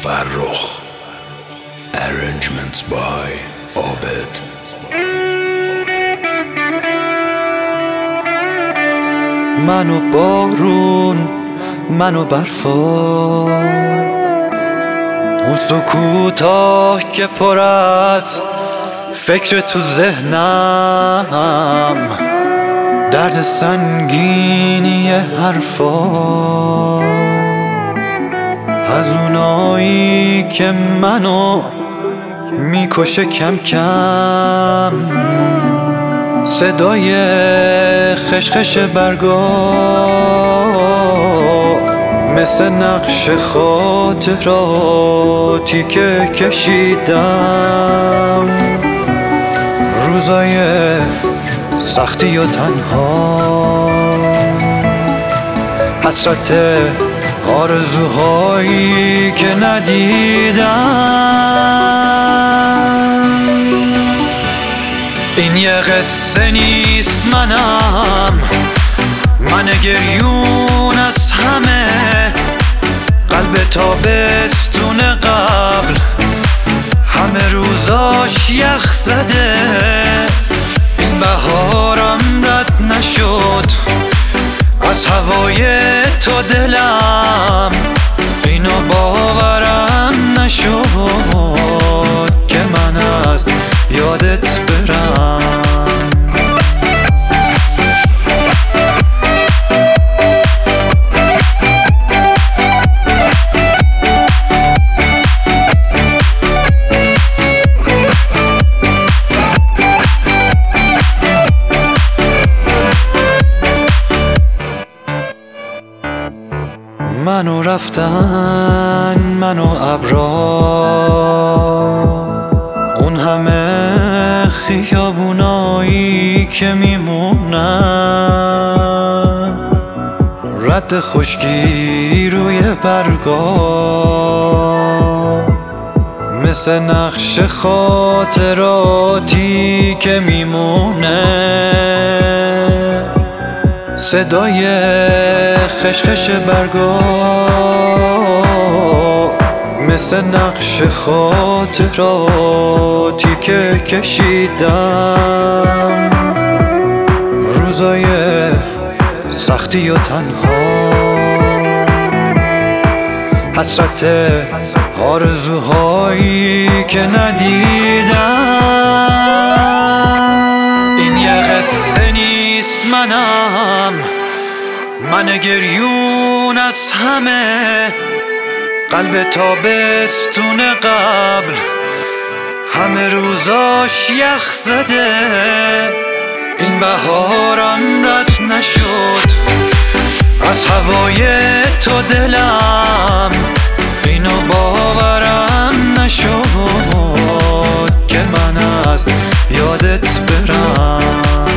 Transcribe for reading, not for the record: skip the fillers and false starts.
فرخ. Arrangements by عابد. من و بارون، من و برفا، اون سکوتا که پر از فکر تو ذهنم، درد سنگینی حرفا، از اونایی که منو میکشه کم کم، صدای خشخش برگا مثل نقش خاطراتی که کشیدم، روزای سختی و تنها، حسرت آرزوهایی که ندیدم. این یه قصه نیست، من گریون از همه، قلب تابستون قبل همه روزاش یخ زده، این بهارم رد نشد از هوای تو دلم، اینو باورم نشد که من از یادت برم. منو رفتن، منو ابرا، اون همه خیابونایی که میمونن، رد خشکی روی برگا، مثل نقش خاطراتی که میمونه، صدای خشخش برگا مثل نقش خاطراتی که کشیدم، روزای سختی و تنها، حسرت آرزوهایی که ندیدم. این یه قصه نیست، من گریون از همه، قلب تابستون قبل همه روزاش یخ زده، این بهارم رد نشد از هوای تو دلم، اینو باورم نشد که من از یادت برم.